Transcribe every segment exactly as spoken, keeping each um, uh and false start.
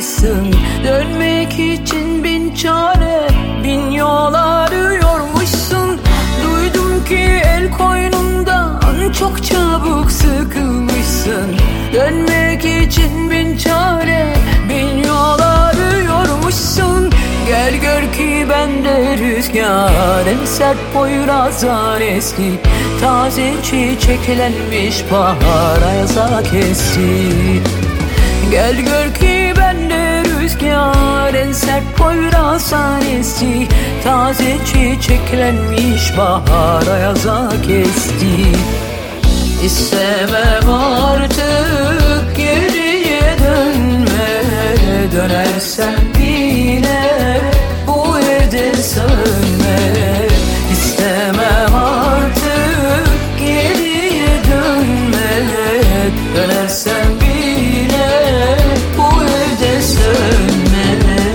yormuşsun. Dönmek için bin çare, bin yol arıyormuşsun. Duydum ki el koynundan çok çabuk sıkılmışsın. Dönmek için bin çare, bin yol arıyormuşsun. Gel gör ki bende rüzgar, en sert Poyraz'dan eski. Taze çiçeklenmiş bahar ayaza kesti. Gel gör ki bende rüzgar, en sert Poyraz'dan esti. Taze çiçeklenmiş bahar ayaza kesti. İstemem artık geriye dönme, dönersen bile bu evde sönme. İstemem artık geriye dönme, dönersen bile bu evde sönme.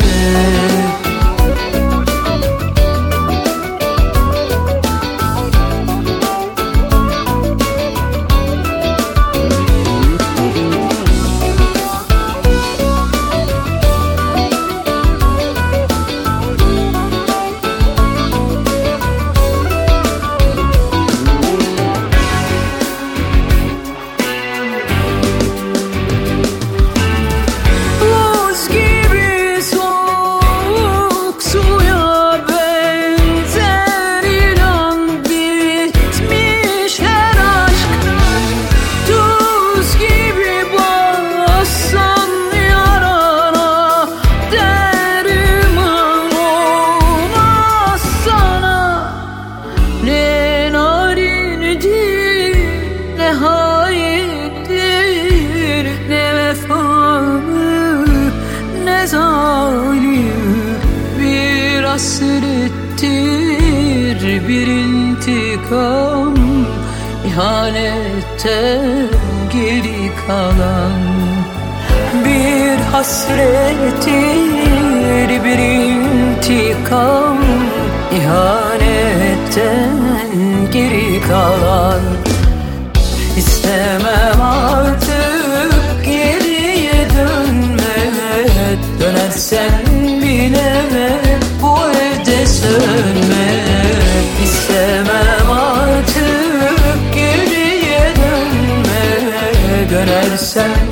Bir hasrettir, bir intikam, ihanetten geri kalan. Bir hasrettir, bir intikam, ihanetten geri kalan. İstemem artık geriye dönme, dönersen bile bu evde sönme. İstemem artık geriye dönme, dönersen